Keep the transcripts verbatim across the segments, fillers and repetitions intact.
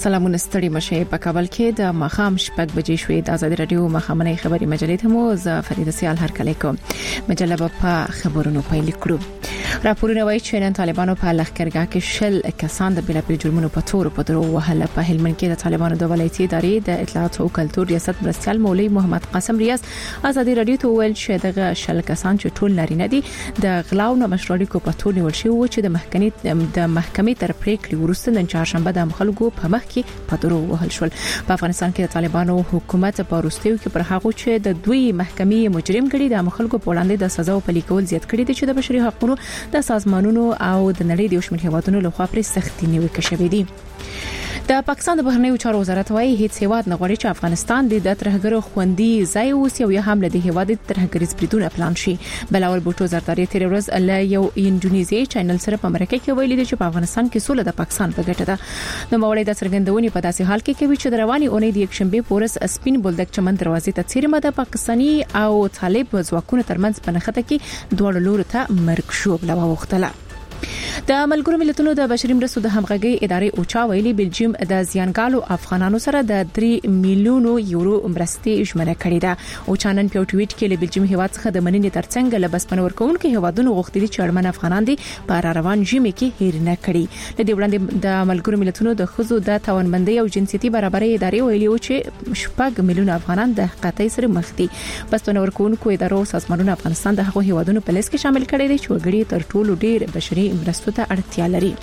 سلامونه ستړي مشه په کابل کې د مخام شپږ بجې شوې د آزادي رادیو مخامنۍ خبري مجلې ته مو ز فرید سیال هر کله کوم مجله په خبرونو پیل کړو راپورونه وايي چې نن طالبانو په لخرګاه کې شل کسان د بلا په جرمونو په تور په درو وهله په هلمند کې د طالبانو د ولایتي ادارې د اطلاعات او کلتور ریاست مرستيال مولوی محمد قاسم ریاض آزادي رادیو ته ویل چې دغه شل کسان چې ټول نارینه دي د غلاو نه مشروعي په تور نیول شوی و چې د محکمې د محکمې تر پریکړې وروسته نن چهارشنبه د خلکو په مخ کې په درو وهل شول په افغانستان کې د طالبانو حکومت په وروستیو کې پر هغه چې د دوی محکمې مجرم کړي د خلکو په وړاندې د سزا او پلي کول زیات کړي دي چې د بشري حقوقو د سازمانونو او د نړۍ د شمول هیوادونو لخوا پر سختي نیوکه شوې دي د پاکستان د بهرنیو چارو وزارت وايي هیڅ هیواد نه غواړي چې افغانستان د ترهګرو خوندي ځای اوسي او یا هم له هیواد ترهګریز بریدونه پلان شي بلاول بوټو زرداری تیر ورځ له یو انډونیزي چینل سره په امریکا کې ویلي دي چې په افغانستان کې سوله د پاکستان په ګټه ده نو مولوی د څرګندونې په داسې حال کې کوي چې د رواني اونۍ د یکشنبه پورس سپین بولدک چمن دروازې ته څیرمه د پاکستاني او طالب ځواکونو ترمنځ په نخته کې دوه لور ته مرګ شو بل وختله د ملګرو ملتونو د بشري مرستو د همغږي ادارې اوچا ویلي بلجیم د زیانګالو افغانانو سره د درې میلیونو یورو مرستې ژمنه کړې ده او چانن په ټویټ کې له بلجیم هیواد څخه د مننې ترڅنګ له بسپنه ورکوونکو هیوادونو غوښتي چې اړمن افغانان دي په روان ژمي کې هیر نه کړي د دې وړاندې د ملګرو ملتونو د خزو د توانمندۍ او جنسيتي برابرۍ ادارې ویلي و چې شپږ میلیون افغانان د حقیقت سره مخ دي بسپنه ورکوونکو ادارو سازمانونو افغانستان د هغو هیوادونو په لیست کې شامل کړي دي چې وګړي تر ټولو ډیر بشري مرستو ته اړتیا لري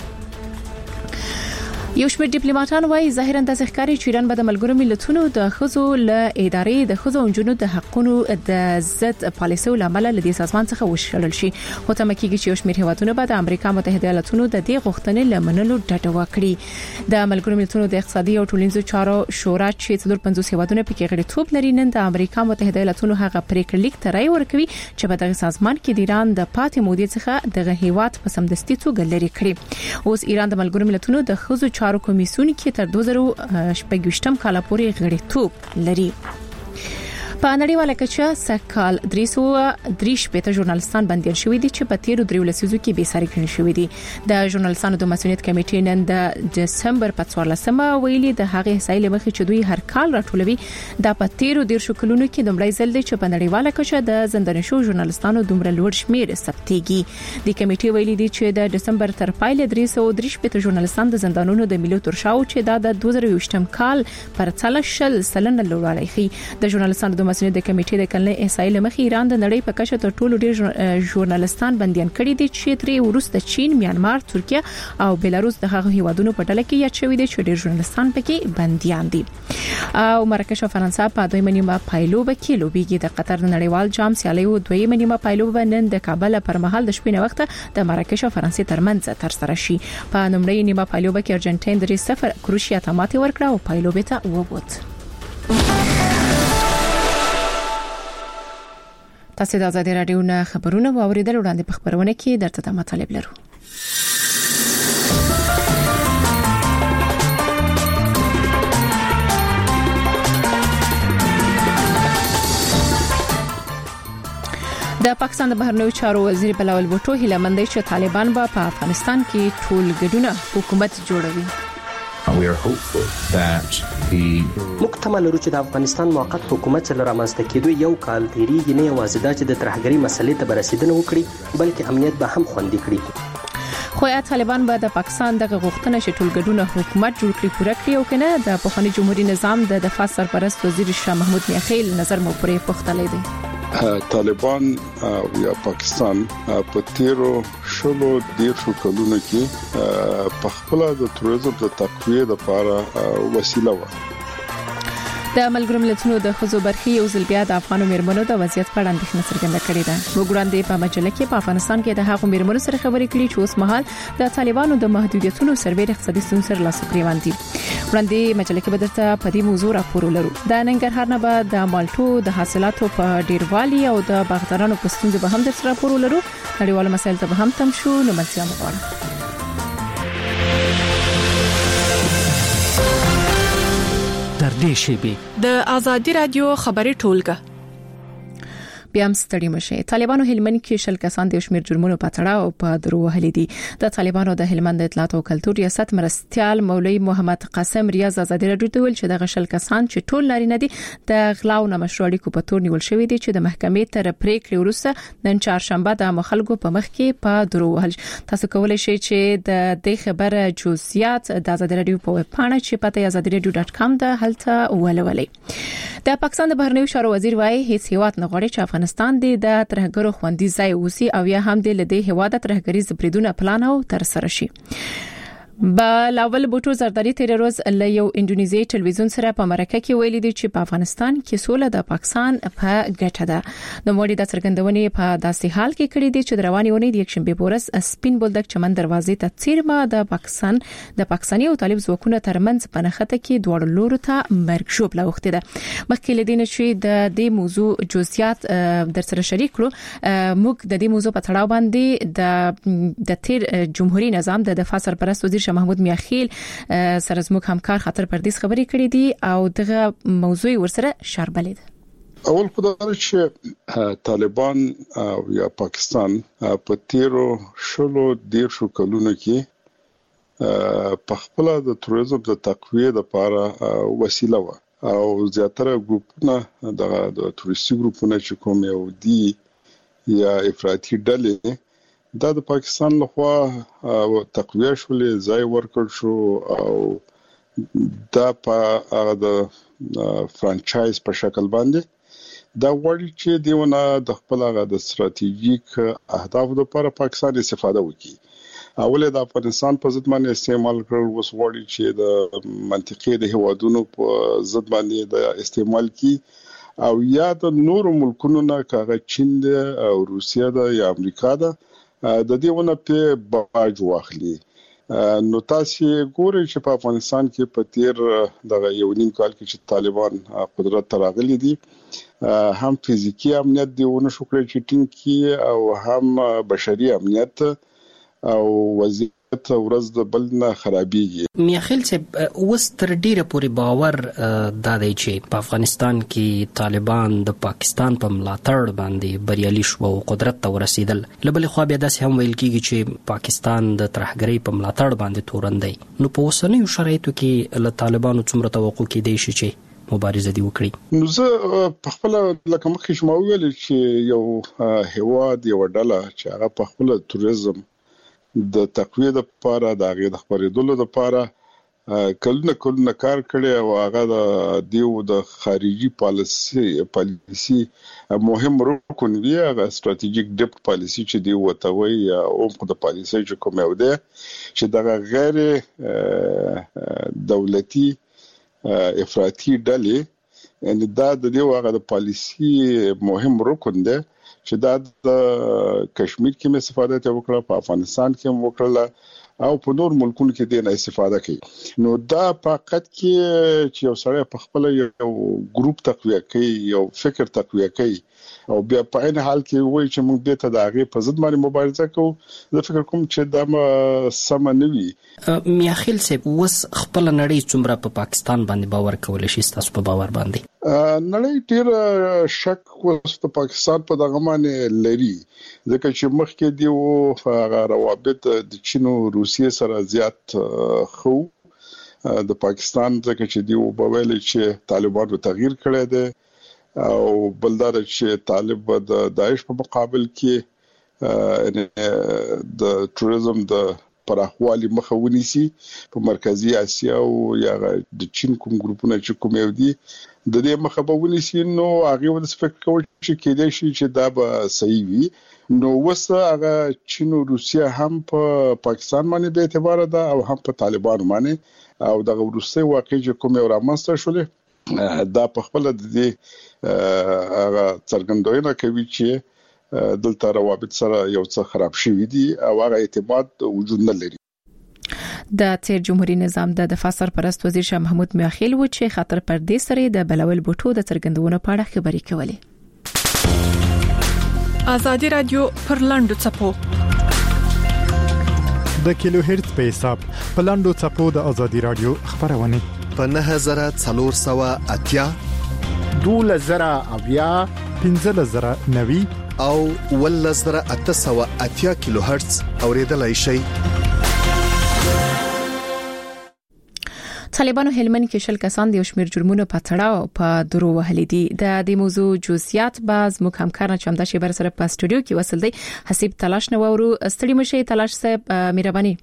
یو شمېر ډیپلوماټان وايي ظاهرا د ځخکاري چیران به د ملګرو ملتونو د خزو له ادارې د خزو انجونو د حقونو د ضد پالیسو لامل لدی سازمان څخه وشړل شي خو تم کېږي چې یو شمېر هیوادونه به د امریکا متحده ایالاتونو د دې غوښتنې لمنلو ډډه وکړي د ملګرو ملتونو د اقتصادي او ټولنیزو چارو شورا چې څلور پنځوس هیوادونه پکې غړیتوب لري نن د امریکا متحده ایالاتونو هغه پریکړه لیک ترای ورکوي چې په دغه سازمان کې د ایران د پاتې مودې څخه دغه هیواد په سمدستي توګه لري کړی اوس ایران د ملګرو ملتونو د خزو چارو کمیسیون کې تر دوه زره شپږ کال پورې غړیتوب لري په نړیواله کچه سکهال درې سوه درې شپږ ژورنالستان بندیان شوي دي چې په تیرو دریو لسیزو کې به ساري کړي شوي دي د ژورنالستانو د مسؤلیت کمیټې نن د دسمبر په څوارلسمه ویلي د هغه حسایل مخې چې دوی هر کال راټولوي د په تیرو ډیر شو کلونو کې د مړی ځل دي چې په نړیواله کچه د زندان شو ژورنالستانو دومره لوړ شمیر ثبتېږي د کمیټې ویلي دي چې د دسمبر تر پایله درې سوه درې شپږ ژورنالستان د زندانونو د ملي ترشاو چې د دوه زره یو کال پر څلشل سلنه لوړاړي خي د ژورنالستانو د مسؤلیت د کمیټې د کلنې احصایې مخې ایران د نړۍ په کچه تر ټولو ډیر ژورنالستان بندیان کړي دي چې ترې ورسته چین، میانمار، ترکیه او بلاروس د هغه هیوادونو په ډله کې یاد شوي دي چې ډیر ژورنالستان پکې بندیان دي او مراکش او فرانسه په دویمه نیمه پایلوبه کې لوبيږي د قطر د نړیوال جام سیالیو دویمه نیمه پایلوبه نن د کابل پر مهال د شپې نه وخت د مراکش او فرانسې ترمنځ تر سره شي په لومړۍ نیمه پایلوبه کې ارجنټاین درې صفر کروشیا ته ماتې ورکړه او پایلوبه ته ووت تاسو د آزادي رادیو نه خبرونه واوریدل وړاندې په خبرونه کې درته د مطالب لرو د پاکستان د بهرنیو چارو وزیر بلاول بوټو هیله مند چې طالبان به په افغانستان کې ټول ګډونه حکومت جوړوي We are hopeful that the مکتمل لرو چې د افغانستان موقت حکومت سره رامنځته کېدو یو کال تیریږي نه یوازې دا چې د ترهګرۍ مسلې ته برسېدنه وکړي بلکې امنیت به هم خوندي کړي خو یا طالبان به د پاکستان دغه غوښتنه چې ټولګډونه حکومت جوړ کړي پوره کړي او کنه د پخوانی جمهوریت نظام د دفاع سرپرست وزیر شاه محمود میاخیل نظر مو پرې پختلې دي طالبان یا پاکستان په تیرو شلو دیر شو کلونو کې په خپل د تروریزم د تقویه لپاره وسیله و د ملګرو ملتونو د خزو برخي یو ځل بیا د افغانو میرمنو د وضعیت په اړه اندېښنه څرګنده کړې ده وګورئ په مجله کې په افغانستان کې د هغو میرمنو سره خبرې کړې چې اوس مهال د طالبانو د محدودیتونو سربېره اقتصادي ستونزې سره لاس او ګریوان دي وړاندې مجله کې بدرته په دې موضوع راپور ولرو د ننګرهار نه به د مالټو د حاصلاتو په ډیروالي او د باغدارانو په ستونزې به هم د راپور ولرو نړیوال مسایل ته به هم تم شو نو منځیا مغواړم در دې شیبه د آزادي رادیو خبري ټولګه بیا هم ستړي مشه. طالبانو هلمند کې شل کسان د شمیر جرمونو په تړاو په درو وهلي دي. د طالبانو د هلمند اطلاعات او کلتور ریاست مرستيال مولوی محمد قاسم ریاض ازادي راډیو ته ویل چې د شل کسان چې ټول نارینه دي د غلاو نه مشروع اړیکو په تور نیول شوی دي چې د محکمې تر پریکړې وروسته نن چهارشنبه د مخالګو په مخ کې په درو وهل. تاسو کولای شئ چې د دې خبره جزئیات د ازادي راډیو په ویب پاڼه چې پته ازادي راډیو ډاټ کام د هلته ولولئ. د پاکستان د بهرنیو چارو وزیر وايي هیڅ هیواد نه غواړي چې افغانستان د ترهګرو خوندي ځای اوسي او یا هم د لدې هیواد ترهګریز بریدونه پلان او تر سره شي. بلاول بوټو زرداری تیر روز له یو انډونیزي ټلویزیون سره په مرکه کې ویلي دي چې په افغانستان کې سوله د پاکستان په ګټه ده. نو موږ د څرګندونې په داسې حال کې کړی دي چې د رواني ونې د یکشنبه پورس سپین بولدک چمن دروازې ته څیرمه د پاکستان د پاکستاني او طالب ځواکونو ترمنځ په نخته کې دوړ لورو ته مرګ شوب لوخته ده. مخکې لدین چې د دې موضوع جزئیات در سره شریک کړو. موږ د دې موضوع په تړاو باندې د د تیر جمهوریت نظام د دفاع سرپرست وزیر محمود میاخیل سره زموږ همکار خاطر پردیس خبرې کړې دي او دغه موضوع ورسره شاربلید. اول خدای چې طالبان او یا پاکستان په تیرو شلو دیرشو کلونو کې په خپل د توریزم د تقویه لپاره وسیله و او زیاتره ګروپونه د توریستي ګروپونه چې کوم یو دي یا افراطي ډلې دا د پاکستان لخوا تقویه شولې ځای ورکړ شو او دا په د فرانچایز په شکل باندې دا وړي چې دیونه د خپل غا د ستراتیژیک اهداف لپاره پاکستان استفاده وکړي. اوله د افغانستان په ضد باندې استعمال کړل وس وړي چې د منطقې د هوادونو په ضد باندې د استعمال کی او یا د نورو ملکونو نه کاغه چین او روسیا د یا امریکا د د دېونه په باج واخلي. نو تاسو ګورئ چې په افغانستان کې په تیر دغه یو نیم کال کې چې طالبان قدرت تراغلي دي هم فزیکی امنیت دیونه شو کړی چې ټینګ کی او هم بشري امنیت او وضعیت ورځ د بل نه خرابېږي. میاخیل چې اوس تر ډیره پورې باور دا دی چې په افغانستان کې طالبان د پاکستان په ملاتړ باندې بریالي شو او قدرت ته ورسېدل. لبل خو بیا داسې هم ویل کېږي چې پاکستان د ترهګرۍ په ملاتړ باندې تورندي. نو په اوسنیو شرایطو کې له طالبانو څومره توقع کېدای شي چې مبارزه دی وکړي؟ نو زه په خپل لکه مخکې شمو ویل چې یو هیواد یو ډله چې هغه په خپل توریزم د تقویه لپاره د هغه د خبرېدلو لپاره کلونه کلونه کار کړی او هغه د دیو د خارجي پالیسي پالیسي مهم رکن دی. هغه ستراتیژیک ډیپټ پالیسي چې دی وتوي یا عمق د پالیسي چې کوم یو دی چې د غیر دولتي افراطي ډلې ان دا د دیو هغه د پالیسي مهم رکن دی چې دا د کشمیر کې مې استفاده وکړه، په افغانستان کې هم وکړه او په نور ملکونو کې دې نه استفاده کوي. نو دا فقط کې چې یو سره په خپل یو ګروپ تقویه کوي، یو فکر تقویه کوي او بیا په عین حال کې وایي چې موږ دې ته د هغه په ضد باندې مبارزه کوو. زه فکر کوم چې دا سم نه وي. میاخیل صاحب اوس خپل نړۍ څومره په پاکستان باندې باور کولای شي؟ تاسو په باور باندې نړۍ ډیر شک اوس په پاکستان په دغه باندې لري ځکه چې مخکې دی او هغه روابط د چین او روسیې سره زیات خو د پاکستان ځکه چې دی او په ویل چې طالبانو تغییر کړی دی او بلدار چې طالب د داعش په مقابل کې د توریزم د پراخوالي مخه ونیسي په مرکزی اسیا او یا د چین کوم ګروپونه چې کوم یو دي د دې مخه به ونیسي. نو هغه ود فکر کوي چې کېدای شي چې دا به صحیح وي. نو وسه هغه چین او روسیا هم په پاکستان باندې به اعتبار ده او هم په طالبان باندې او دغه روسي واقعي چې کوم یو رامنځته شولې دا په خپل د دې هغه څرګندونه کوي چې دلته روابط سره یو څه خراب شوی دي او هغه اعتماد وجود نه لري. د تیر جمهوریت نظام د دفاع سرپرست وزیر شاه محمود میاخیل و چې خاطر پردې سره د بلول بوټو د څرګندونو په اړه خبرې کولې. ازادي رادیو پر لاندو چپو د کیلو هرتز په حساب په لاندو چپو د ازادي رادیو خبرونه په نه هزار څلور سوه اتیا دوله زره اویا پنځه زره نوي او ولس زره اته سوه اتیا کیلو هرتز اوریدلای شئ. طالبانو هلمند کې شل کسان د شمیر جرمونو په تړاو په درو وهلي دي. د دې موضوع جزئیات باز مو همکار چمدا شي بر سره په استودیو کې وصل دی. حسیب تلاش نو ورو ستړي مشه تلاش صاحب مهرباني.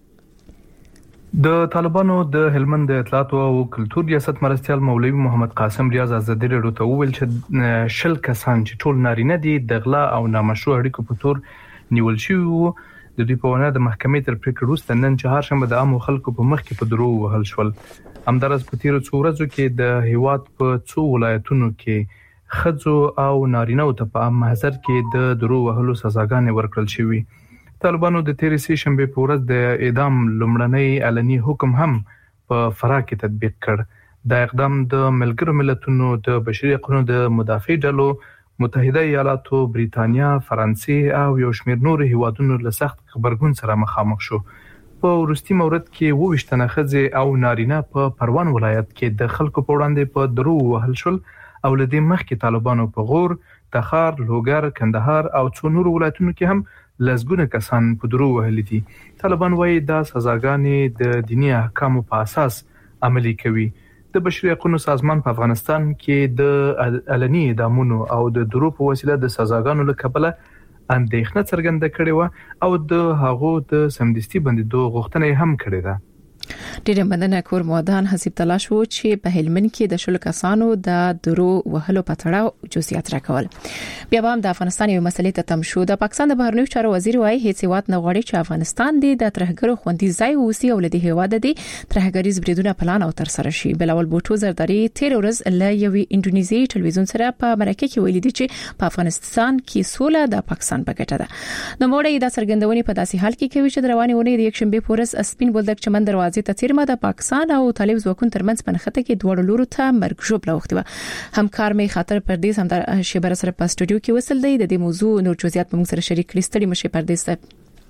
د طالبانو د هلمند د اطلاعات او کلتور ریاست مرستيال مولوي محمد قاسم ریاض ازادي رادیو ته ویل چې شل کسان چې ټول نارینه دي د غلا او نامشروع اړیکو په تور نیول شوی. د دوی په وینا د محکمې تر پریکړې وروسته نن چهارشنبه د عامو خلکو په مخ کې په درو وهل شول. همدارس په تیرو څو ورځو کې د هیواد په څو ولایتونو کې خځو او نارینه ته په عام محضر کې د درو وهلو سزاګانې ورکړل شوې. طالبانو د تیرې سې شنبه په ورځ د اعدام لومړنی علني حکم هم په فراه کې تطبیق کړ. دا اقدام د ملګرو ملتونو د بشري حقوقو د مدافع ډلو، متحده ایالاتو، بریتانیا، فرانسې او یو شمېر نور هیوادونو له سخت خبرګون سره مخامخ شو. په وروستي مورد کې وویشتنه ښځې او نارینه په پروان ولایت کې د خلکو په وړاندې په درو وهل شول او له دې مخکې طالبانو په غور، تخار، لوګر، کندهار او څو نور ولایتونو کې هم لسګونه کسان په درو وهلي دي. طالبان وايي دا سزاګانې د دیني احکامو په اساس عملي کوي. د بشري حقوقو سازمان په افغانستان کې د علني اعدامونو او د درو په وسیله د سزاګانو له کبله اندېښنه څرګنده کړې و او د هغو د سمدستي بندیدو غوښتنه هم کړې ده. ډېر مننه کور مودان حسیب تلاش وو چې په هلمند کې د شل کسانو د درو وهلو په تړاو جزئیات راکول. بیا هم د افغانستان یو مسلې ته تم شو. د پاکستان د بهرنیو چارو وزیر وايي هیڅ هیواد نه غواړي چې افغانستان د ترهګرو خوندي ځای اوسي او له دې هیواده د ترهګریز بریدونه پلان او تر سره شي. بلاول بوټو زرداری تیر ورځ له یوې انډونیزي ټلویزیون سره په مرکه کې ویلي دي چې په افغانستان کې سوله د پاکستان په ګټه ده. نو موږ د څرګندونې په داسې حال کې کوي چې د روانې ونې د یک شنبه پورس سپین بولدک چمن دروازې ته تیرمه د پاکستان او طالب ځواکونو ترمنځ پنخته کې دوړ لورو ته مرګ ژوب لوختي و. همکار می خاطر پردیس هم در شبر سره په استودیو کې وصل دی. د دې موضوع نور جزئیات په موږ سره شریک کړي. ستړي مشه پردیس صاحب.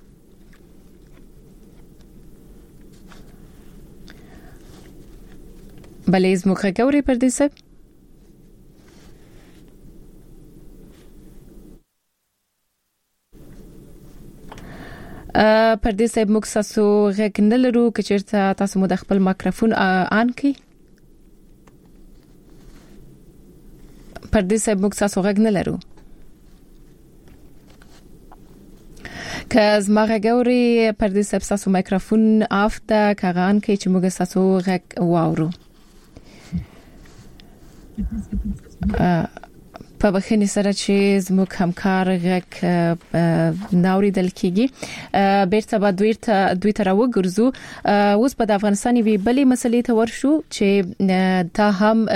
بلې زموږه ګوري پردیس صاحب. پردیس صاحب موږ تاسو غږ نه لرو که چیرته تاسو مو د خپل مایکروفون آن کړئ. پردیس صاحب موږ تاسو غږ نه لرو. که زما غږ اوري پردیس صاحب تاسو مایکروفون آف ده که آن کړئ چې موږ تاسو غږ واورو. په بخښنې سره چې زموږ همکار غږ ناوري دل کېږي. بیرته به دوی ته دوی ته راوګرځو. اوس په افغانستان وی بلې مسلې ته ورشو چې دا هم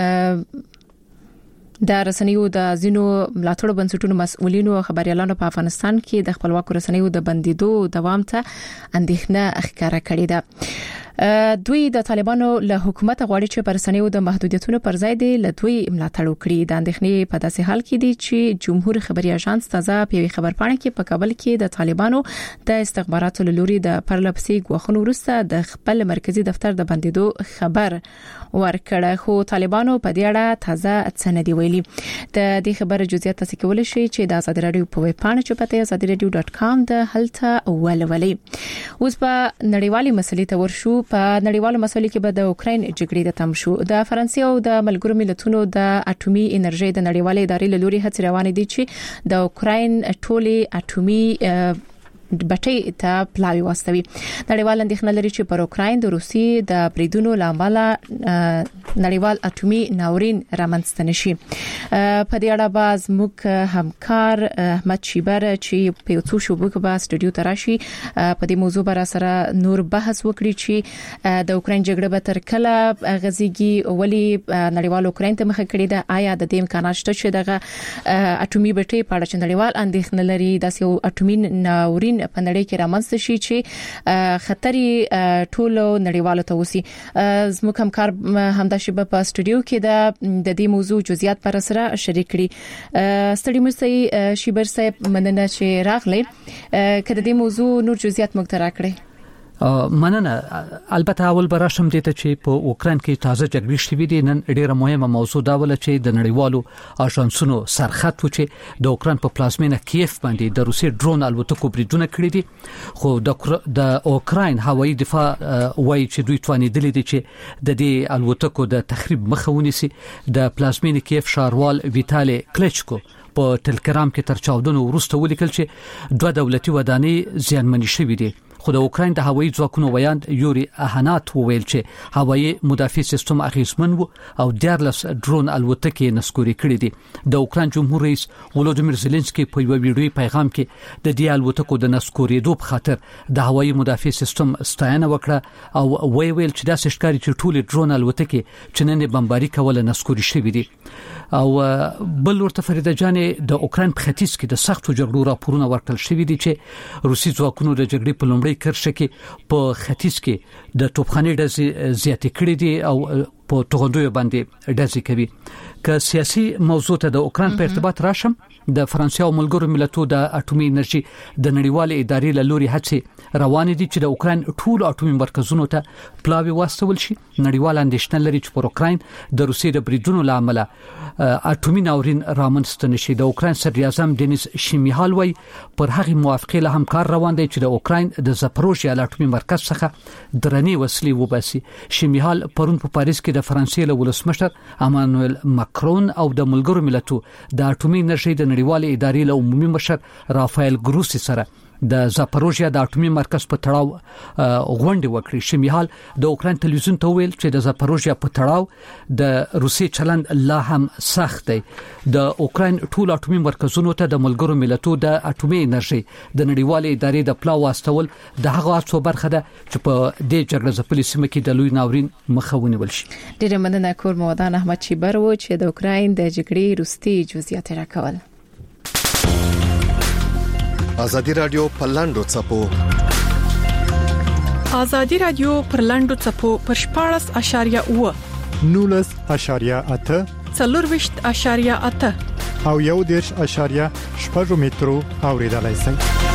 د رسنیو د زینو ملاتړو بنسټونو مسؤلینو او خبريالانو په افغانستان کې د خپلواکو رسنیو د بندیدو دوام ته اندېښنه ښکاره کړې ده. دوی د طالبانو له حکومت غواړي چې پر رسنیو د محدودیتونو پر ځای دی له دوی ملاتړ وکړي. د اندېښنې په داسې حال کې دي چې جمهور خبري اژانس تازه په خبرپاڼه کې په کابل کې د طالبانو د استخباراتو لوري د پرلپسې غوښنو وروسته د خپل مرکزی دفتر د بندیدو خبر ورکړ. خو طالبانو په دې اړه تازه څه نه دی ویلي. د دې خبره جزئیات تاسو کولای شئ چې د آزاد رادیو په ویب پاڼه چې پته آزاد رادیو ډاټ کام د هلته ولولئ. اوس په نړیوالي مسلې ته ورشو. په نړیوالو مسلې کې به د اوکراین جګړې د تم شو. د فرانسې او د ملګرو ملتونو د اټومي انرژي د نړیوالې ادارې له لوري هڅې روانې دي چې د اوکراین ټولي اټومي بټۍ ته پلاوی واستوي. نړیوال اندېښنه لري چې پر اوکراین د روسي د بریدونو لامل نړیوال اټومي ناورین رامنځته نشي. په دې اړه باز موږ همکار احمد شیبر چې په څو شوبو کې با استودیو تراشي په دې موضوع بر سره نور بحث وکړي چې د اوکراین جګړه به تر کله غزيږي ولی نړیوال اوکراین ته مخ کړي ده. آیا د دې امکانات شته چې دغه اټومي بټۍ په اړه چې نړیوال اندېښنه لري د یو اټومي ناورین په نړۍ کې رامنځته شي چې خطر ټولو نړیوالو ته وسی. زموږ همکار همدا شیبه په استودیو کې د دې موضوع جزئیات پر سره شریک کړي. ستړي مې شیبر صاحب مننه چې راغلی. کله دې موضوع نور جزئیات موږ ته راکړي. مننه. البته اول براشم دي ته چې په اوکران کې تازه جګړې شوې دي. نن ډیره مهمه موضوع دا ول چې د نړیوالو اژانسونو سرخط و چې د اوکران په پلازمینه کیف باندې د روسي ډرون الوتکو بریدونه کړی دي، خو د د اوکران هوایي دفاع وایي چې دوی توانیدلي دي چې د دې الوتکو د تخریب مخه ونیسي. د پلازمینه کیف ښاروال ویتالي کلچکو په ټلګرام کې تر چاودنو وروسته ولیکل چې دوه دولتي ودانۍ زیانمنې شوې دي. خو د اوکران د هوایي ځواکونو ویاند یوري اهانات وویل چې هوایي مدافع سیستم اغیزمن وو او دیارلس ډرون الوتکې نسکوري کړې دي. د اوکران جمهور رئیس ولودیمیر زيلنسکي په یو ویډیوي پیغام کې د دې الوتکو د نسکورېدو په خاطر د هوایي مدافع سیستم ستاینه وکړه او ویل چې دا ښکاري چې ټول ډرون الوتکې چې نن بمباري کوله نسکوري شوې دي. او بل ورته فریده جانې د اوکران په ختیځ کې د سختو جګړو راپورونه ورکړل شوې دي چې روسي ځواکونو د جګړې په لومړۍ کرښه کې په ختیځ کې د توپخانې ډزې زیاتې کړې دي او په توغندوی باندې ډزې کوي. که سیاسي موضوع ته د اوکران په ارتباط راشم، د فرانسې او ملګرو ملتونو د اټومي انرژي د نړیوال ادارې له لوري هڅې روان دي چې د اوکران ټول اټومي مرکزونو ته پلاوی واستول شي. نړیوال اندېښنه لري چې پر اوکران د روسي د بریدونو لامل اټومي ناورین رامنځته نشي. د اوکران صدر اعظم دینیس شمیهال وایي پر هغه موافقه له همکار روان دی چې د اوکران د زاپروژیا اټومي مرکز څخه درنې وسلې وباسي. شمیهال پرون په پاریس کې د فرانسې له ولسمشر امانوئل ماکرون او د ملګرو ملتونو د اټومي انرژي د نړیوال ادارې له عمومي مشر رافایل ګروسی سره د زاپروژیا د اټومي مرکز په تړاو غونډه وکړي. شمیهال د اوکران ټلویزیون ته ویل چې د زاپروژیا په تړاو د روسي چلند لا هم سخت دی. د اوکران ټول اټومي مرکزونو ته د ملګرو ملتونو د اټومي انرژي د نړیوال ادارې د پلاو واستول د هغه څو برخه ده چې په دې جګړه ځپلې سیمه کې د لوی ناورین مخه ونیول شي. ډیره مننه کور مودان احمد چیبر و چې د اوکران د جګړې روستي جزئیات راکول. ازادي رادیو پرلاندو چپو ازادي رادیو پرلاندو چپو پر شپاړس اشاریه اوه نولس اشاریه اته څلورويشت اشاریه اته او یو دیرش اشاریه شپږ مترو اوریدلای شئ.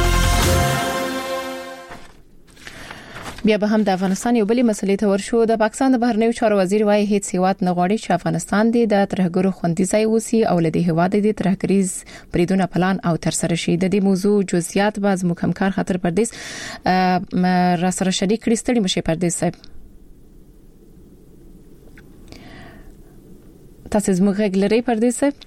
بیا به هم د افغانستان یو بلې مسلې ته ورشو. د پاکستان د بهرنیو چارو وزیر وايي هیڅ هیواد نه غواړي چې افغانستان د ترهګرو خوندي ځای وسی او لدی هیواد د ترهګریز بریدونه پلان او تر سره شي. د دې موضوع جزئیات باز مکمکار خاطر پردیس را سره شریک کړي. ستړي مشه پردیس صاحب، تاسو زموږ غږ لري پردیس صاحب؟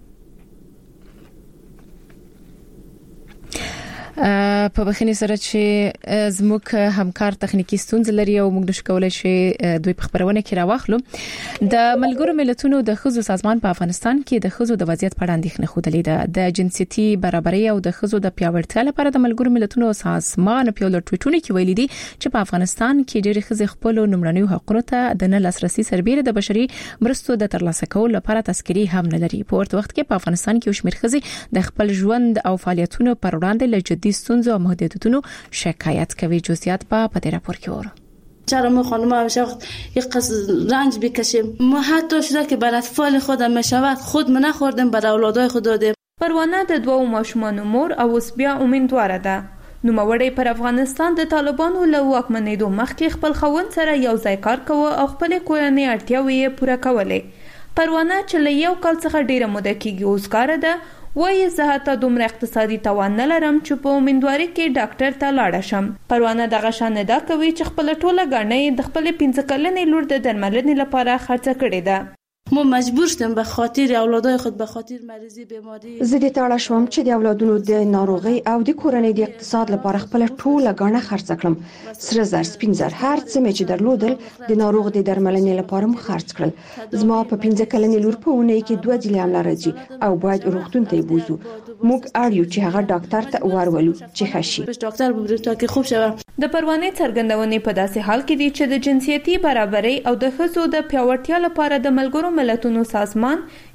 په بخښنې سره چې زموږ همکار تخنیکی ستونزې لري او موږ نشو کولای شي دوی په خبرونه کې راوخلو. د ملګرو ملتونو د خزو سازمان په افغانستان کې د خزو د وضعیت په اړه اندېښنه خوده ده. د جنسيتي برابرۍ او د خزو د پیاوړتیا لپاره د ملګرو ملتونو سازمان په یو ټویټونه کې ویلي دي چې په افغانستان کې ډېری خزې خپل نمرنیو حقوقو ته د نه لاسرسي سربېره د بشري مرستو د ترلاسه کولو لپاره تذکری هم نه لري. په ورته وخت کې په افغانستان کې شمېر خزې د خپل ژوند او فعالیتونو پر وړاندې له جدي ستونزو او محدودیتونو شکایت کوي. جزئیات په پدې راپور کې ورو. چرا ما خانم همیشه یک رنج بکشیم. ما حتی شده که بر اطفال خودم میشود خود من نخوردیم، بر اولادای خود دادیم. پروانه د دوو ماشومانو مور او اوس بیا امیدواره ده. نو موړی پر افغانستان د طالبانو له واکمنېدو مخکې خپل خوند سره یو ځای کار کوي او خپل کورنۍ اړتیاوې پوره کولې. پروانه چې له یو کال څخه ډیره موده کېږي اوس کار ده. وایي زه حتی دومره اقتصادي توان نه لرم چې په امیندواري کې ډاکټر ته لاړ شم. پروانه دغه شان دا کوي چې خپل ټوله ګڼې د خپل پنځه کلنې لور د درملنې لپاره خرڅ کړې ده. ما مجبور شدم به خاطر اولادای خود به خاطر مریضی بیماری زه د تاړه شوم چې د اولادونو د ناروغي او د کورنۍ د اقتصاد لپاره خپل ټوله غاڼه خرڅ کړم. سره زر سپین زر هر څه مې چې درلودل د ناروغ د درملنې لپاره مو خرڅ کړل. زما په پنځه کلنې لور په ونه کې دوه ځلې عمل راځي او باید روغتون ته بوزو. موږ اړیو چې هغه ډاکټر ته ورولو چې خشي. ډاکټر بوزو ته کې خوب شوه. د پروانې څرګندونې په داسې حال کې دي چې د جنسيتي برابرۍ او د ښځو د پیاوړتیا لپاره د ملګرو ملتونو سازمان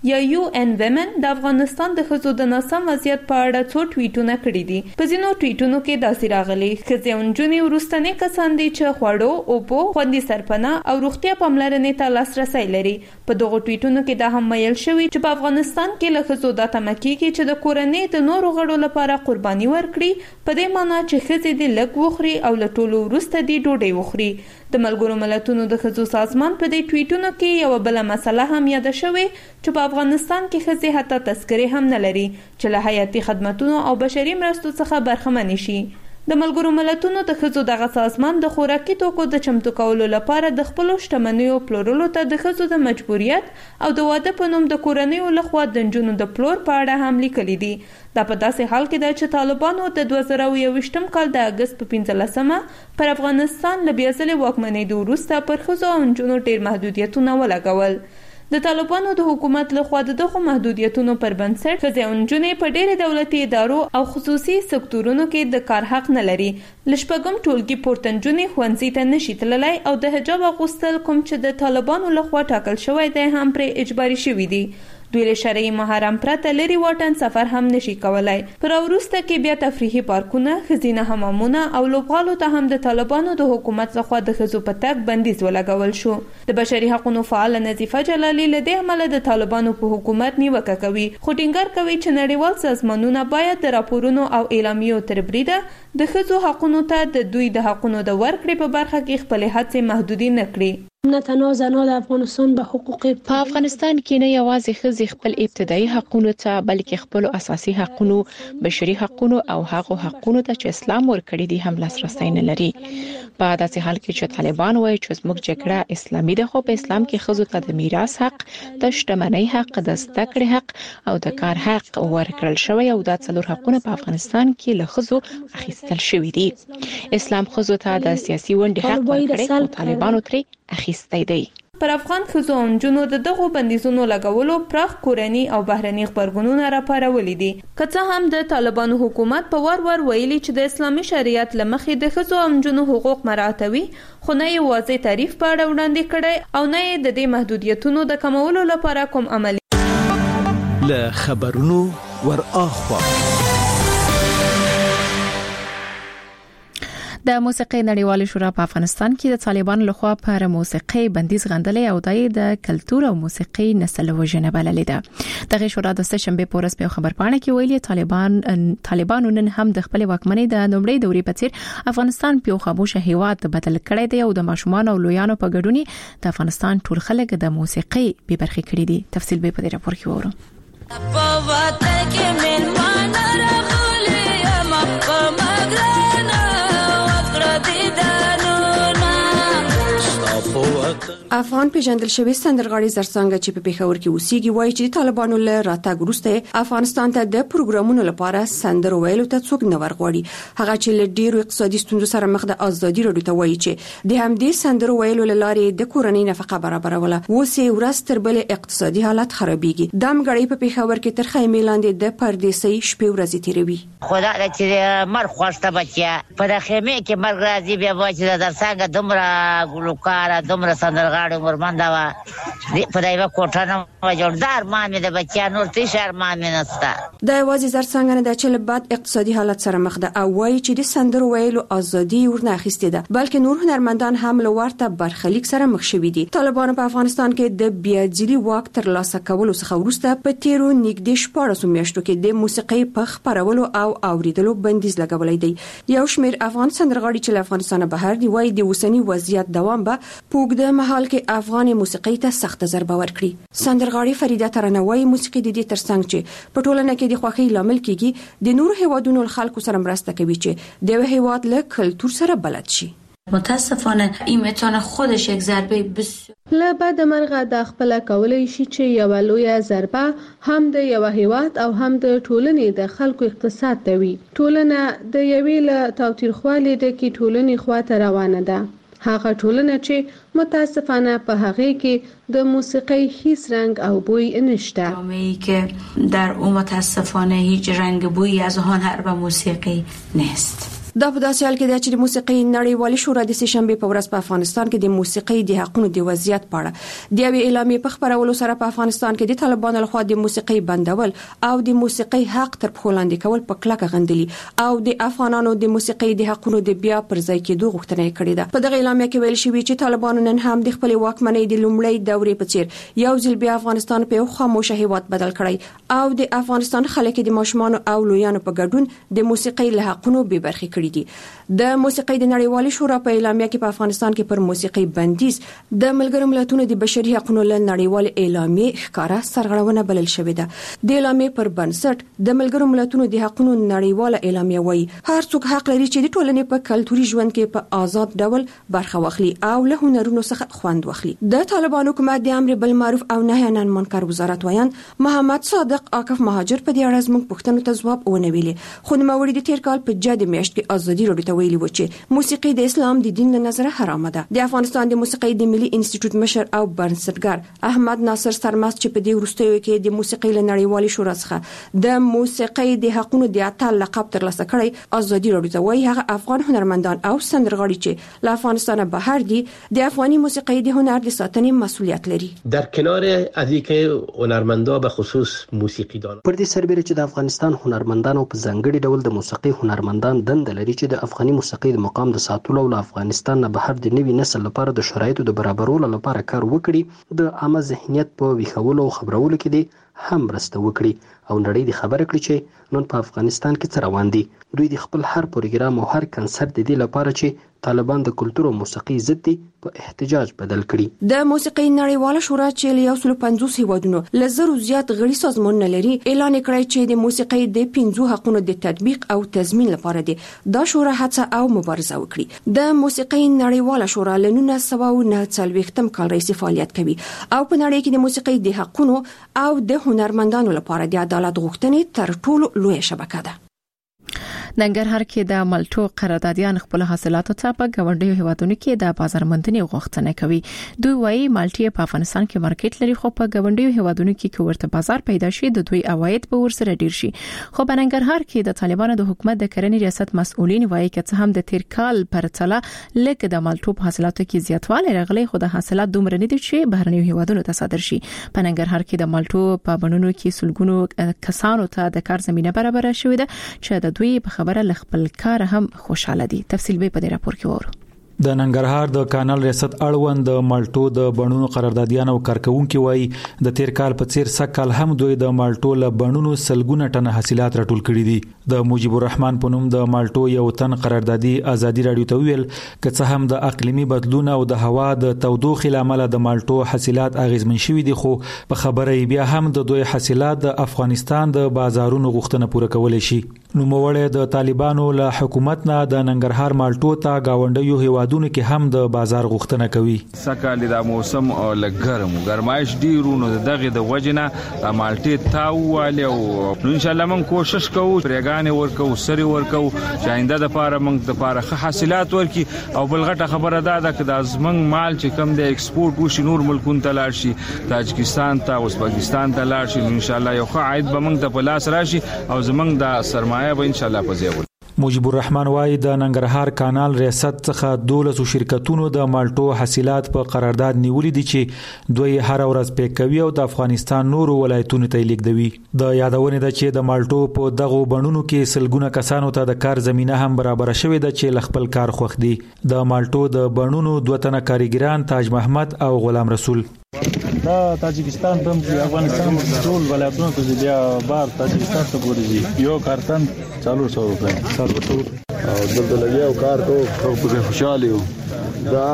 یا یو ان ویمن د افغانستان د ښځو د ناسم وضعیت په اړه څو ټویټونه کړي دي. په ځینو ټویټونو کې داسې راغلي: ښځې او نجونې وروستنې کسان دي چې خوړو، اوبو، خوندي سرپناه او روغتیا پاملرنې ته لاسرسی لري. په دغو ټویټونو کې دا هم ویل شوي چې په افغانستان کې له ښځو دا تمه کیږي چې د کورنۍ د نورو غړو لپاره قرباني ورکړي، په دې معنی چې ښځې دې لږ وخوري او له ټولو وروسته دې ډوډۍ وخوري. د ملګرو ملتونو د ښځو سازمان په دې ټویټونو کې یو بل مسله هم یاد شوې چې په افغانستان کې ښځې حتی تذکرې هم نه لري چې له حیاتي خدماتونو او بشري مرستو څخه برخمن شي. د ملګرو ملتونو د ښځو دغه سازمان د خوراکي توکو د چمتو کولو لپاره د خپلو شتمنیو پلورلو ته د ښځو د مجبوریت او د واده په نوم د کورنیو لخوا د نجونو د پلور په اړه هم لیکلي دي. دا په داسې حال کې ده چې طالبانو د دوه زره او یوویشتم کال د اګست په پنځلسمه پر افغانستان له بیا ځلې واکمنېدو وروسته پر ښځو او نجونو ډېر محدودیتونه ولګول. د طالبانو د حکومت لخوا د دغو محدودیتونو پر بنسټ ښځې او نجونې په ډېرې دولتي ادارو او خصوصي سکتورونو کې د کار حق نه لري. له شپږم ټولګي پورته نجونې ښوونځي ته نشي تللی او د حجاب اغوستل کوم چې د طالبانو لخوا ټاکل شوی دی هم پرې اجباري شوي دي. دوی له شرعي محرم پرته لري واټن سفر هم نشي کولای. پر وروسته کې بیا تفریحي پارکونه، ښځینه حمامونه او لوبغالو ته هم د طالبانو د حکومت لخوا د ښځو په تګ بندیز ولګول شو. د بشري حقوقو فعال نظیفه جلالي له دې عمله د طالبانو په حکومت نیوکه کوي، خو ټینګار کوي چې نړیوال سازمانونه باید د راپورونو او اعلامیو تر بریده د ښځو حقونو ته د دوی د حقونو د ورکړې په برخه کې خپلې هڅې محدودې نه کړي. نه تنها زنان د افغانستان به حقوق په افغانستان کې نه یوازې ښځې خپل ابتدایي حقونو ته بلکې خپل اساسي حقونو، بشري حقونو او هغو حقونو ته چې اسلام ورکړي دي هم لاسرسی نه لري. په داسې حال کې چې طالبان وایي چې زموږ جګړه اسلامي ده، خو په اسلام کې ښځو ته د میراث حق، د شتمنۍ حق، د زده کړې حق او د کار حق ورکړل شوی او دا څلور حقونه په افغانستان کې له ښځو اخیستل شوي دي. اسلام ښځو ته د سیاسي ونډې حق ورکړي او طالبانو ترې اخیستی دی. پر افغان ښځو او نجونو د دغو بندیزونو لګولو پراخ کورني او بهرني خبرګونونه راپارولي دي. که څه هم د طالبانو حکومت په وار وار ویلي چې د اسلامي شریعت له مخې د ښځو او نجونو حقوق مراعاتوي، خو نه یې واضح تعریف په اړه وړاندې کړی او نه یې د دې محدودیتونو د کمولو لپاره کوم عملي له خبرونو ور اخوا. د موسیقي نړیوال شورا په افغانستان کې د طالبانو لخوا پر موسیقي بندیز غندلې او د کلتور او موسیقي نسل وژنه بللې ده. دغه شورا د سه شنبه په ورځ په خبرپاڼه کې ویلي طالبان طالبانو نن هم د خپل واکمنۍ د نومړي دورې په څیر افغانستان په خاموشه هیواد بدل کړی دی او د ماشومان او لویانو په ګډون د افغانستان ټول خلک د موسیقي به برخه کړي دي. تفصیل به په دې راپور کې وورو. افغان پیژندل شوی سندرغاړي زرڅنګه چې په پیښور کې اوسېږي وایي چې طالبانو له راتګ وروسته افغانستان ته د پروګرامونو لپاره سندر ویلو ته څوک نه ورغوړي. هغه چې له ډیرو اقتصادي ستونزو سره مخ د ازادي راډیو ته وایي چې د همدې سندر ویلو لارې د کورنۍ نفقه برابروله، وسې ورځ تر بلې اقتصادي حالت خرابېږي. د امګړې په پیښور کې تر خیمې لاندې د پردیسي شپې ورځې تیروي. خدا دې چې مر خوشته بچیا په خیمې کې مرګ راځي بیا وایي چې زرڅنګه دومره ګلوکار دومره سندرغاړي ورمنده وا په دایو کوټه نه جوړدار مامې د بچیا نور تی شهر مامې نستا. د یوازې زرڅنګه نه د چل بعد اقتصادي حالت سره مخ ده او وایي چې د سندرو ویلو ازادي ورنه اخیسته ده، بلکې نور هنرمندان هم له ورته برخلیک سره مخ شوي دي. طالبانو په افغانستان کې د بیاځلي واک تر لاسه کولو څخه وروسته په تیرو نږدې شپږ میاشتو کې د موسیقي په خبرولو او اوریدلو بندیز لګولای دی. یو شمېر افغان سندرغاړي چې له افغانستان بهر دی وایي د اوسنی وضعیت دوام به پوګده محل کې افغان موسیقي ته سخت ضربه ورکړي. سندرغاړي فریده ترنوي موسیقي د دې ترڅنګ چې په ټولنه کې د خوښۍ لامل کیږي د نور هیوادونو خلکو سره مرسته کوي چې د هیواد له کلتور سره بلد شي. متاسفانه این میتونه خودش یک ضربه بسیار له بد مرغه د خپل کولای شي چې یو لوی ضربه هم د یو هیواد او هم د ټولنې د خلکو اقتصاد ته وي. ټولنه د یوې له تاوتریخوالي د کی ټولنې خواته روانه ده. هغه ټولنه چې متاسفانه په هغه کې د موسیقي هیڅ رنگ او بوی نشته. جامعه‌ای که در اون متاسفانه هیچ رنگ بویی از هنر و موسیقی نیست. دا په داسې حال کې دی چې د موسیقي نړیوالې شورا د سهشنبه په ورځ په افغانستان کې د موسیقي د حقوقو د وضعیت په اړه د یوې اعلامیې په خبرولو سره په افغانستان کې د طالبانو لخوا د موسیقي بندول او د موسیقي حق تر پښو لاندې کول په کلکه غندلي او د افغانانو د موسیقي د حقوقو د بیا پر ځای کېدو غوښتنه کړې ده. په دغه اعلامیه کې ویل شوی چې طالبانو نن هم د خپل واکمنۍ د لومړۍ دورې په څیر یو ځل بیا افغانستان په یو خاموشه هیواد بدل کړی او د افغانستان خلک د ماشومان او لویانو په ګډون د موسیقي له حقونو به برخې کړي دي. د موسیقي د نړیوالې شورا په اعلامیه کې په افغانستان کې پر موسیقي بندیز د ملګرو ملتونو د بشري حقوقو له نړیوالې اعلامیې ښکارا سرغړونه بلل شوې ده. د اعلامیې پر بنسټ د ملګرو ملتونو د حقوقو نړیواله اعلامیه وایي هر څوک حق لري چې د ټولنې په کلتوري ژوند کې په آزاد ډول برخه واخلي او له هنرونو څخه خوند واخلي. د طالبانو حکومت د امر بالمعروف او نهي عن المنکر وزارت وایان محمد صادق عاکف مهاجر په دې اړه زموږ پوښتنو ته ځواب ونه ویلي، خو نوموړي د تیر کال په جدي میاشت کې ازادي راډیو ته ویلي و چې موسیقي د اسلام د دین له نظره حرامه ده. د افغانستان د موسیقي د ملي انسټیټیوټ مشر او بنسټګر احمد ناصر سرمست چې په دې وروستیو کې د موسیقي له نړیوالې شورا څخه د موسیقي د حقوقو د اتل لقب ترلاسه کړی ازادي راډیو ته وایي هغه افغان هنرمندان او سندرغاړي چې له افغانستان بهر دي د افغاني موسیقي د هنر د ساتنې مسؤلیت لري. در کنار از اینکه هنرمندا به خصوص موسیقیدان پر دې سربېره چې د افغانستان هنرمندانو په ځانګړي ډول د موسیقي هنرمندان دند لري چې د افغاني موسیقي د مقام د ساتلو او افغانستان نه بهر د نوي نسل لپاره د شرایطو د برابرولو لپاره کار وکړي، د عامه ذهنیت په ویښولو او خبرولو کې دي هم مرسته وکړي او نړۍ د خبره کړي چې نن په افغانستان کې څه روان دي. دوی د خپل هر پروګرام او هر کنسرت د دې لپاره چې طالبان د کلتور او موسیقي ضد دي په احتجاج بدل کړي. د موسیقي نړیواله شورا چې له یو سل پنځوس هیوادونو له زرو زیات غړي سازمانونه لري اعلان کړی چې د موسیقي د پنځو حقوقو د تطبیق او تضمین لپاره دي دا شورا هڅه او مبارزه وکړي. د موسیقي نړیواله شورا له نولس سوه او نهه څلوېښتم کال راهیسې فعالیت کوي او په نړۍ کې د موسیقي د حقوقو او د هنرمندانو لپاره د عدالت غوښتنې تر ټولو لویه شبکه ده. ننګرهار کې د مالټو قراردادیان خپل حاصلاتو ته په ګاونډیو هیوادونو کې د بازار موندنې غوښتنه کوي. دوی وایي مالټي په افغانستان کې مارکیټ لري خو په ګاونډیو هیوادونو کې کې ورته بازار پیدا شي د دوی عواید به ورسره ډیر شي. خو په ننګرهار کې د طالبانو د حکومت د کرنې ریاست مسؤلین وایي چې څه هم د تیر کال پرتله لکه د مالټو په حاصلاتو کې زیاتوالی راغلی خو د حاصلات دومره نه دي چې بهرنیو هیوادونو ته صادر شي. په ننګرهار کې د مالټو په بڼونو کې سلګونو کسانو ته د کار زمينه برابر شوې ده چې د دوی په خبره خپل کار هم خوشاله دي. تفصیل به په دې راپور کې وورو. د ننګرهار د کانال ریاست اړوند د مالټو د بڼونو قراردادیان او کارکونکو وایي د تیر کال په څیر سکهال هم دوی د مالټو له بڼونو سلګونه ټن حاصلات راټول کړي دي. د مجيب الرحمن په نوم د مالټو یو تن قراردادي ازادي راډیو ته ویل چې څه هم د اقلیمي بدلون او د هوا د تودوخې لامل د مالټو حاصلات اغیزمن شوي دي خو په خبره بیا هم د دوی حاصلات د افغانستان د بازارونو غوښتنه پوره کولای شي. نو موړې د طالبانو له حکومت نه د ننګرهار مالټو ته گاونډیو هیوادونو کې هم د بازار غوښتنه کوي. سکهال د موسم او لګرم ګرمایش ډیرو نو دغه د وجنه د مالټې تاواله او نو ان شاء الله مون کوشش کوو پرېګانې ورکو سری ورکو چې آینده د پاره مونږ د پاره ښه حاصلات ورکي او بلغټه خبره ده چې د ازمن مال چې کم د ایکسپورټ وشي نور ملکونو ته لاړ شي تاجکستان ته او ازبکستان ته لاړ شي ان شاء الله یو ښه عاید به مونږ ته په لاس راشي او زمونږ د سرمایه به ان شاء الله پځول. مجيب الرحمن وايي د ننګرهار کانال ریاست څخه دولسو شرکتونو د مالټو حاصلات په قرارداد نیولې دي چې دوی هر ورځ پیک کوي او د افغانستان نورو ولایتونو ته لیږدوي. د یادونه ده چې د مالټو په دغه بڼونو کې سلګونه کسانو ته د کار زمينه هم برابر شوې ده چې خپل کار خوښ دي. د مالټو د بڼونو دوه تنه کاریګران تاج محمد او غلام رسول دا تاجکستان ته افغانستان ټول ولایتونو ته بیا بار تاجکستان ته ورځي یو کارتن چالو سو روپے څلور سو او دلته لګي او کار کو په خوشاله یو دا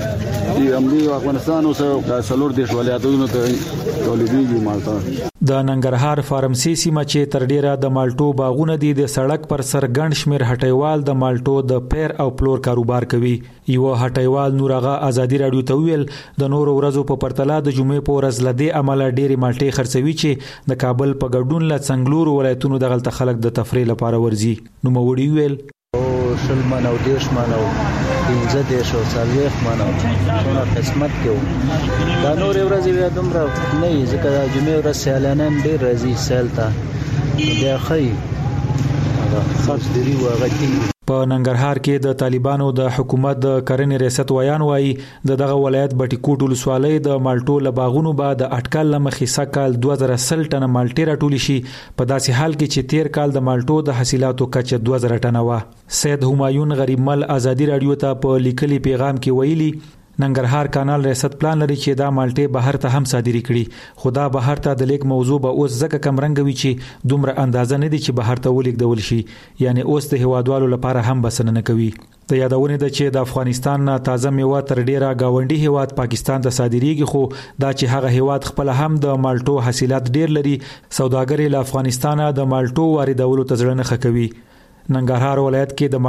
د امنی افغانستان اوسه څلور دیش ولایتونو ته تولیدي مالټا. د ننګرهار فارمسي سیمه چې تر ډیره د مالټو باغونه دي د سړک پر سر ګڼ شمیر هټیوال د مالټو د پیر او پلور کاروبار کوي. یو هټیوال نورغه ازادي راډیو ته ویل د نور ورځو په پرتله د جمعې په ورځ لدې عمل ډېری مالټي خرڅوي چې د کابل په ګډون له څنګلور ولایتونو د غلط خلک د تفریح لپاره ورځي. نو موړي ویل او شلمان او دیش مانو پنځه دیش او څلوېښت مانو څونه قسمت کې دا نور ورځې بیا دومره نه یي ځکه د جمعې ورځ سیلانان ډېر راځي سیل ته بیا ښایي هغه خرڅ ډېري وغه کېږي. په ننګرهار کې د طالبانو د حکومت د کرنې ریاست ویان وایي د دغه ولایت بټي کوټ ولسوالۍ د مالټو له باغونو به د اټکل لمخې سکهال دوه زره سل ټنه مالټې راټولې شي په داسې حال کې چې تیر کال د مالټو د حاصلاتو کچه دوه زره ټنه وه. سید همایون غریب مل ازادي رادیو ته په لیکلي پیغام کې ویلي ننګرهار کانال ریاست پلان لري چې دا مالټې بهر ته هم صادري کړي خو دا بهر ته د لیک موضوع به اوس ځکه کم رنګوي چې دومره اندازه نه دي چې بهر ته ولیږدول شي یعنی اوس د هیوادوالو لپاره هم بسنه نه کوي. د یادونه ده چې د افغانستان نه تازه میوه تر ډیره گاونډي هیواد پاکستان ته صادریږي خو دا چې هغه هیواد خپل هم د مالټو حاصلات ډیر لري سوداګر له افغانستان د مالټو واردولو ته ځړنه کوي. ننګرهار ولایت کې د